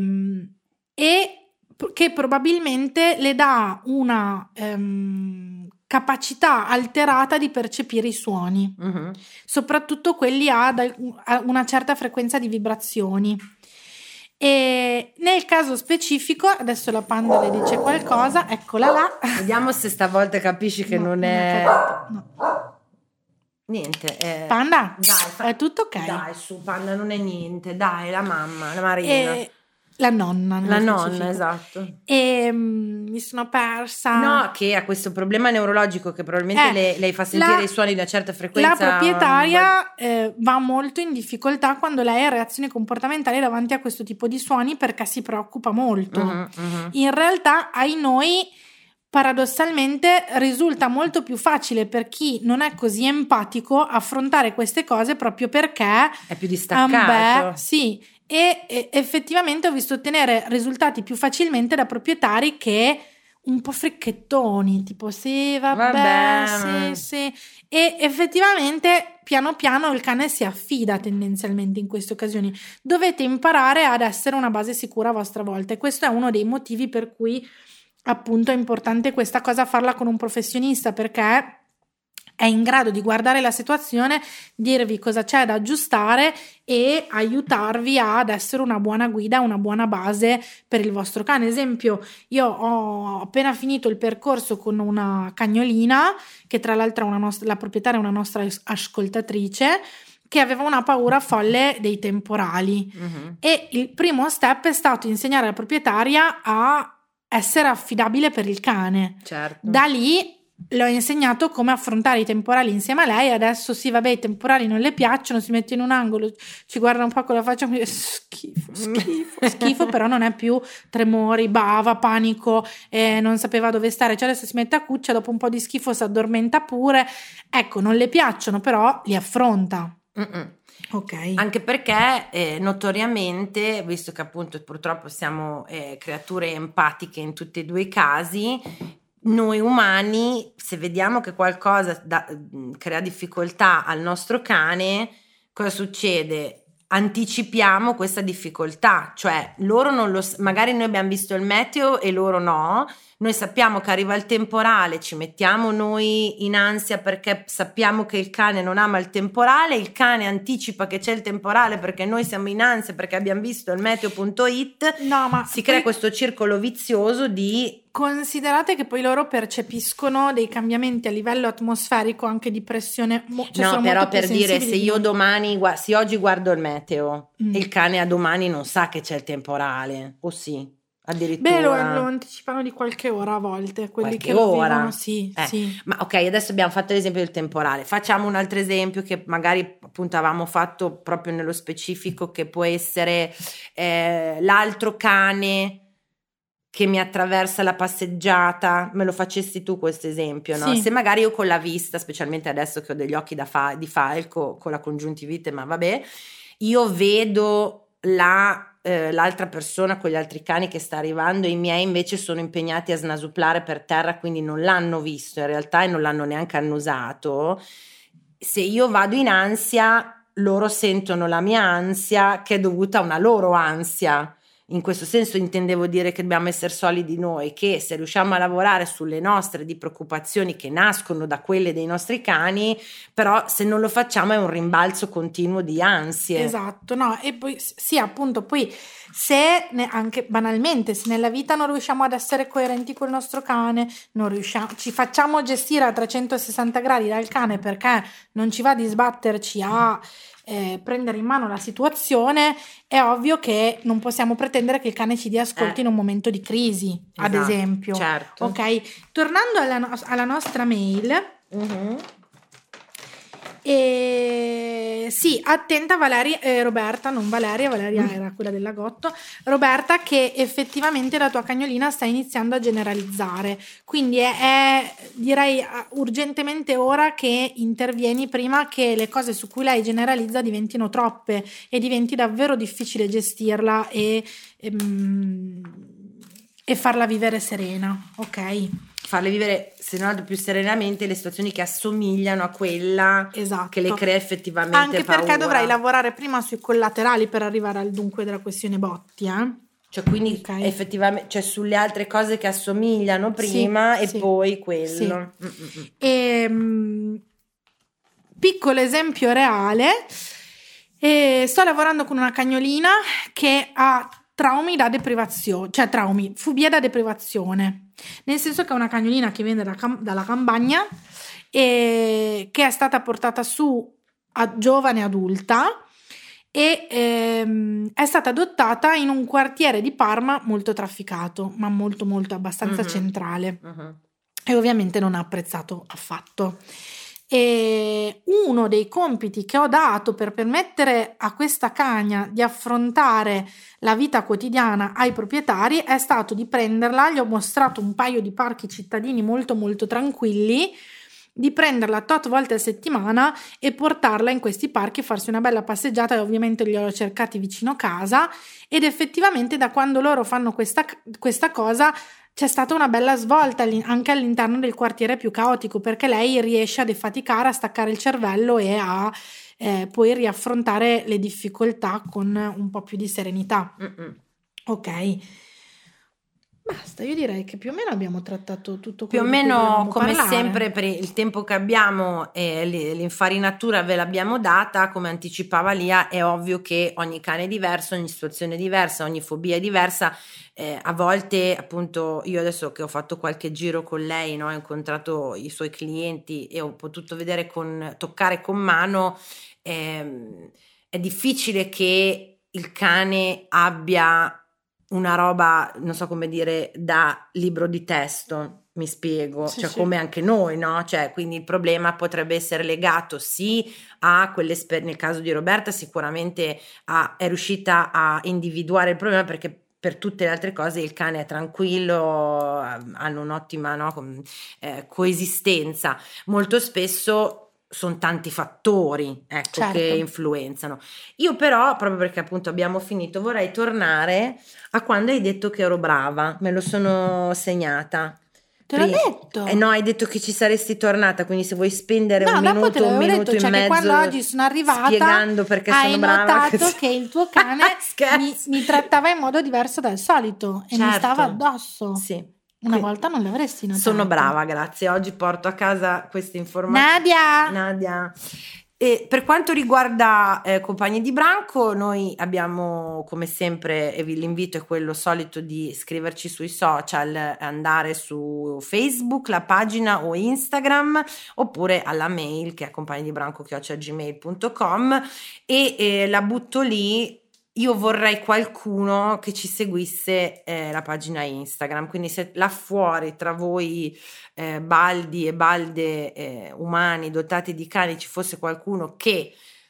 che probabilmente le dà una capacità alterata di percepire i suoni, soprattutto quelli a una certa frequenza di vibrazioni. E nel caso specifico, adesso la Panda le dice qualcosa, eccola là. Vediamo se stavolta capisci che non è... No. Niente. Panda, dai, è tutto ok. Dai, su, Panda, non è niente. Dai, la mamma, la Marina. La nonna, esatto. E mi sono persa. No, che ha questo problema neurologico che probabilmente lei fa sentire i suoni di una certa frequenza. La proprietaria va molto in difficoltà quando lei ha reazioni comportamentali davanti a questo tipo di suoni, perché si preoccupa molto. In realtà, ai noi, paradossalmente risulta molto più facile per chi non è così empatico affrontare queste cose, proprio perché è più distaccato. Sì. E effettivamente ho visto ottenere risultati più facilmente da proprietari che un po' fricchettoni, tipo sì, vabbè. Sì. E effettivamente piano piano il cane si affida tendenzialmente in queste occasioni. Dovete imparare ad essere una base sicura a vostra volta, e questo è uno dei motivi per cui appunto è importante questa cosa, farla con un professionista, perché è in grado di guardare la situazione, dirvi cosa c'è da aggiustare e aiutarvi ad essere una buona guida, una buona base per il vostro cane. Esempio, io ho appena finito il percorso con una cagnolina, che tra l'altro la proprietaria è una nostra ascoltatrice, che aveva una paura folle dei temporali. E il primo step è stato insegnare alla proprietaria a essere affidabile per il cane. Certo. Da lì l'ho insegnato come affrontare i temporali insieme a lei. Adesso sì, vabbè, i temporali non le piacciono, si mette in un angolo, ci guarda un po' con la faccia e schifo, però non è più tremori, bava, panico, non sapeva dove stare, cioè adesso si mette a cuccia, dopo un po' di schifo si addormenta pure. Ecco, non le piacciono, però li affronta. Okay. Anche perché notoriamente, visto che appunto purtroppo siamo creature empatiche in tutti e due i casi, noi umani, se vediamo che qualcosa crea difficoltà al nostro cane, cosa succede? Anticipiamo questa difficoltà, cioè loro magari noi abbiamo visto il meteo e loro no, noi sappiamo che arriva il temporale, ci mettiamo noi in ansia perché sappiamo che il cane non ama il temporale, il cane anticipa che c'è il temporale perché noi siamo in ansia perché abbiamo visto il meteo.it, si crea questo circolo vizioso di... Considerate che poi loro percepiscono dei cambiamenti a livello atmosferico, anche di pressione. No, però per dire, se io domani, se oggi guardo il meteo e il cane a domani non sa che c'è il temporale, o sì? Addirittura. Beh, lo anticipano di qualche ora a volte, quelli qualche che lo ora vivono, sì. Ma ok, adesso abbiamo fatto l'esempio del temporale, facciamo un altro esempio che magari appunto avevamo fatto proprio nello specifico, che può essere l'altro cane che mi attraversa la passeggiata. Me lo facessi tu questo esempio, no? Sì. Se magari io con la vista, specialmente adesso che ho degli occhi di falco con la congiuntivite, ma vabbè, io vedo l'altra persona con gli altri cani che sta arrivando, i miei invece sono impegnati a snasuplare per terra, quindi non l'hanno visto in realtà e non l'hanno neanche annusato. se io vado in ansia, loro sentono la mia ansia che è dovuta a una loro ansia. In questo senso intendevo dire che dobbiamo essere solidi noi, che se riusciamo a lavorare sulle nostre di preoccupazioni che nascono da quelle dei nostri cani, però se non lo facciamo è un rimbalzo continuo di ansie. Esatto, no, e poi sì, appunto, poi se anche banalmente, se nella vita non riusciamo ad essere coerenti col nostro cane, non riusciamo, ci facciamo gestire a 360 gradi dal cane perché non ci va di sbatterci a prendere in mano la situazione, è ovvio che non possiamo pretendere che il cane ci dia ascolto in un momento di crisi, ad esempio. Certo. Ok, tornando alla nostra mail. Sì, attenta Roberta, non Valeria era quella del lagotto, Roberta, che effettivamente la tua cagnolina sta iniziando a generalizzare, quindi è direi urgentemente ora che intervieni prima che le cose su cui lei generalizza diventino troppe e diventi davvero difficile gestirla e farla vivere serena, ok? Farle vivere, se non altro, più serenamente le situazioni che assomigliano a quella che le crea effettivamente anche paura. Perché dovrai lavorare prima sui collaterali per arrivare al dunque della questione botti, Cioè quindi effettivamente, cioè sulle altre cose che assomigliano prima e poi quello. Piccolo esempio reale, sto lavorando con una cagnolina che ha traumi da deprivazione, cioè fobia da deprivazione, nel senso che è una cagnolina che viene dalla campagna e che è stata portata su a giovane adulta e è stata adottata in un quartiere di Parma molto trafficato, ma molto molto abbastanza centrale, e ovviamente non ha apprezzato affatto. E uno dei compiti che ho dato per permettere a questa cagna di affrontare la vita quotidiana ai proprietari è stato di prenderla, gli ho mostrato un paio di parchi cittadini molto molto tranquilli, di prenderla tot volte a settimana e portarla in questi parchi, farsi una bella passeggiata, e ovviamente li ho cercati vicino casa, ed effettivamente da quando loro fanno questa cosa c'è stata una bella svolta anche all'interno del quartiere più caotico, perché lei riesce a defaticare, a staccare il cervello e a poi riaffrontare le difficoltà con un po' più di serenità. Ok, basta, io direi che più o meno abbiamo trattato tutto quello più o meno come parlare. sempre, per il tempo che abbiamo e l'infarinatura ve l'abbiamo data. Come anticipava Lia, è ovvio che ogni cane è diverso, ogni situazione è diversa, ogni fobia è diversa. A volte, appunto, io adesso che ho fatto qualche giro con lei, no, ho incontrato i suoi clienti e ho potuto vedere toccare con mano, è difficile che il cane abbia una roba, non so come dire, da libro di testo, mi spiego, Sì, cioè sì. come anche noi, no? Cioè, quindi il problema potrebbe essere legato a quell'esperienza. Nel caso di Roberta sicuramente è riuscita a individuare il problema, perché per tutte le altre cose il cane è tranquillo, hanno un'ottima, no, coesistenza. Molto spesso sono tanti fattori, ecco, che influenzano. Io però, proprio perché appunto abbiamo finito, vorrei tornare a quando hai detto che ero brava, me lo sono segnata. Te l'ho detto? No, hai detto che ci saresti tornata, quindi se vuoi spendere un dopo minuto, te l'avevo un minuto detto, e cioè mezzo, che quando oggi sono arrivata spiegando perché sono brava, hai notato che il tuo cane mi trattava in modo diverso dal solito e mi stava addosso. Sì. Una volta non l'avresti notato. Sono brava, grazie. Oggi porto a casa queste informazioni. Nadia. E per quanto riguarda Compagni di Branco, noi abbiamo come sempre, e l'invito è quello solito di scriverci sui social, andare su Facebook, la pagina, o Instagram, oppure alla mail che è compagnidibranco@gmail.com, e la butto lì. Io vorrei qualcuno che ci seguisse la pagina Instagram, quindi se là fuori tra voi baldi e balde umani dotati di cani ci fosse qualcuno che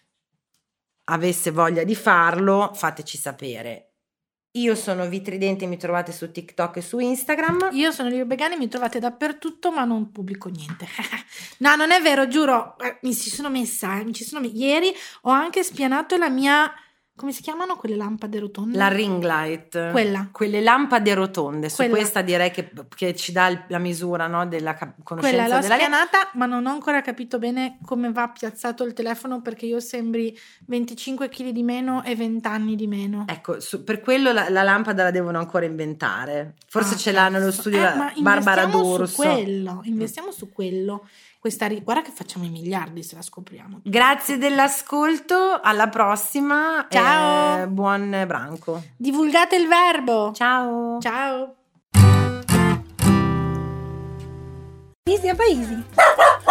avesse voglia di farlo, fateci sapere. Io sono Vitridente, mi trovate su TikTok e su Instagram. Io sono Livio Begani, mi trovate dappertutto, ma non pubblico niente. No, non è vero, giuro, mi ci sono messa, ieri ho anche spianato la mia come si chiamano quelle lampade rotonde? La ring light. Quelle lampade rotonde. Su questa direi che ci dà la misura, no, della conoscenza quella l'ho della spianata, ma non ho ancora capito bene come va piazzato il telefono, perché io sembri 25 kg di meno e 20 anni di meno. Ecco, per quello la lampada la devono ancora inventare. Forse ce l'ha nello studio Barbara D'Urso. Investiamo su quello. Guarda che facciamo i miliardi se la scopriamo. Grazie dell'ascolto, alla prossima. Ciao. Buon branco. Divulgate il verbo. Ciao. Ciao. Easy a paesi.